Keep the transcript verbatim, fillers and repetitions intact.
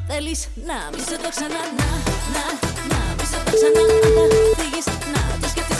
θέλεις να μη σε δω ξανά. Να, να, να μη σε δω ξανά. Αν θα φύγεις, να το σκεφτείς.